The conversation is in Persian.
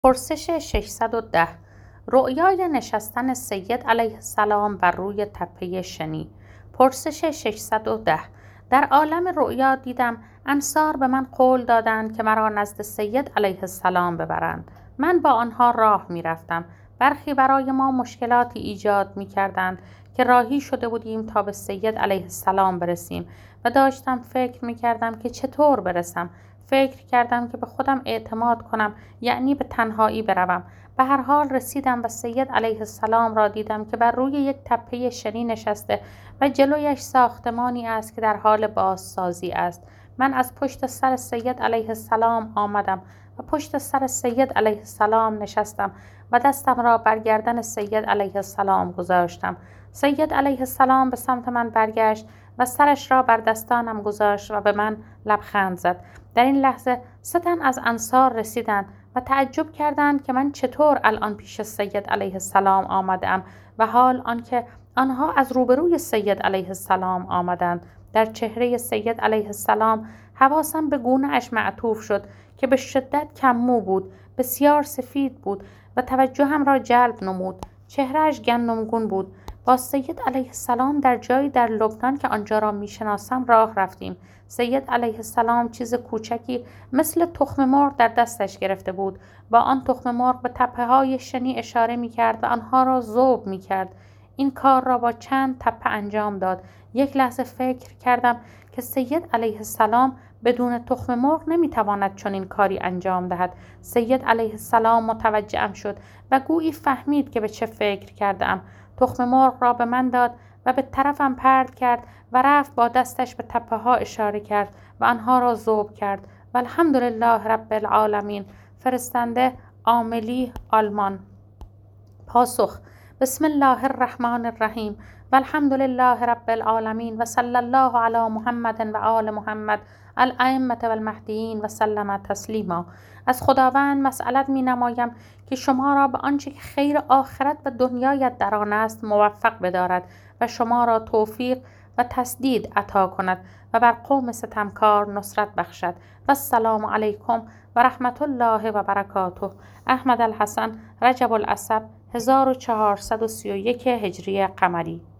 پرسش 610. رؤیای نشستن سید علیه السلام بر روی تپه شنی. پرسش 610. در عالم رؤیا دیدم انصار به من قول دادند که مرا نزد سید علیه السلام ببرند. من با آنها راه می رفتم. برخی برای ما مشکلاتی ایجاد می کردند که راهی شده بودیم تا به سید علیه السلام برسیم و داشتم فکر می کردم که چطور برسم. فکر کردم که به خودم اعتماد کنم، یعنی به تنهایی بروم. به هر حال رسیدم و سید علیه السلام را دیدم که بر روی یک تپه شنی نشسته و جلویش ساختمانی است که در حال بازسازی است. من از پشت سر سید علیه السلام آمدم و پشت سر سید علیه السلام نشستم و دستم را بر گردن سید علیه السلام گذاشتم. سید علیه السلام به سمت من برگشت و سرش را بر دستانم گذاشت و به من لبخند زد. در این لحظه 3 تن از انصار رسیدند و تعجب کردند که من چطور الان پیش سید علیه السلام آمدم و حال آنکه آنها از روبروی سید علیه السلام آمدند. در چهره سید علیه السلام حواسم به گونه اش معطوف شد که به شدت کم‌مو بود، بسیار سفید بود و توجهم را جلب نمود. چهرهش گندمگون بود. با سید علیه السلام در جایی در لبنان که آنجا را میشناسم راه رفتیم. سید علیه السلام چیز کوچکی مثل تخم مرغ در دستش گرفته بود. با آن تخم مرغ به تپه های شنی اشاره می کرد و آنها را ذوب می کرد. این کار را با چند تپه انجام داد. یک لحظه فکر کردم که سید علیه السلام بدون تخم مرغ نمی تواند چنین کاری انجام دهد. سید علیه السلام متوجهم شد و گویی فهمید که به چه فکر کردم. تخم مرغ را به من داد و به طرفم پرت کرد و رفت با دستش به تپه ها اشاره کرد و آنها را ذوب کرد. و الحمدلله رب العالمین. فرستنده عاملی آلمان. پاسخ: بسم الله الرحمن الرحیم و الحمدلله رب العالمین و صلی الله علی محمد و آل محمد الائمة و المهدیین و سلم تسلیما. از خداوند مسئلت می نمایم که شما را به آنچه که خیر آخرت و دنیایت در آن است موفق بدارد و شما را توفیق و تسدید عطا کند و بر قوم ستمکار نصرت بخشد. و السلام علیکم و رحمت الله و برکاته. احمد الحسن، رجب الاسب، 1431 هجری قمری.